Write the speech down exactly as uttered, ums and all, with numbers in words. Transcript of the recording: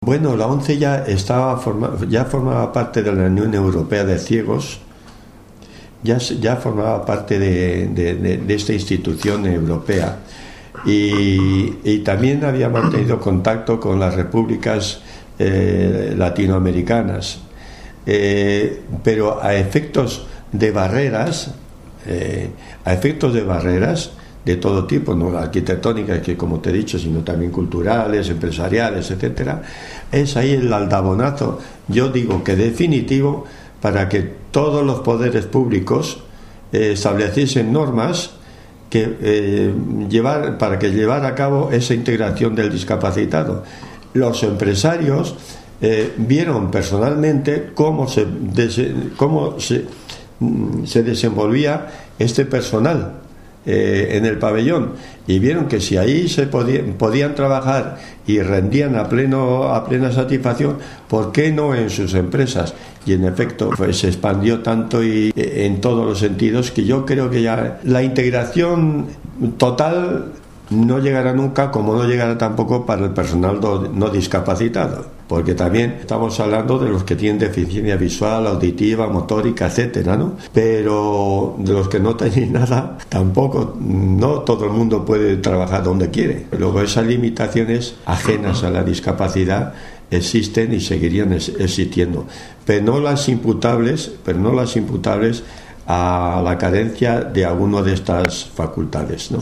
Bueno, la ONCE ya estaba forma, ya formaba parte de la Unión Europea de Ciegos, ya, ya formaba parte de, de, de, de esta institución europea y, y también había mantenido contacto con las repúblicas eh, latinoamericanas, eh, pero a efectos de barreras, eh, a efectos de barreras de todo tipo, no arquitectónicas, que como te he dicho, sino también culturales, empresariales, etcétera, es ahí el aldabonazo, yo digo que definitivo, para que todos los poderes públicos eh, estableciesen normas que eh, llevar para que llevar a cabo esa integración del discapacitado. Los empresarios eh, vieron personalmente cómo se cómo se, se desenvolvía este personal Eh, en el pabellón, y vieron que si ahí se podían, podían trabajar y rendían a pleno a plena satisfacción, ¿por qué no en sus empresas? Y en efecto pues, se expandió tanto y eh, en todos los sentidos, que yo creo que ya la integración total no llegará nunca, como no llegará tampoco para el personal do, no discapacitado, porque también estamos hablando de los que tienen deficiencia visual, auditiva, motórica, etcétera, ¿no? Pero de los que no tienen nada, tampoco, no todo el mundo puede trabajar donde quiere. Luego esas limitaciones ajenas a la discapacidad existen y seguirían existiendo, pero no las imputables, pero no las imputables a la carencia de alguna de estas facultades, ¿no?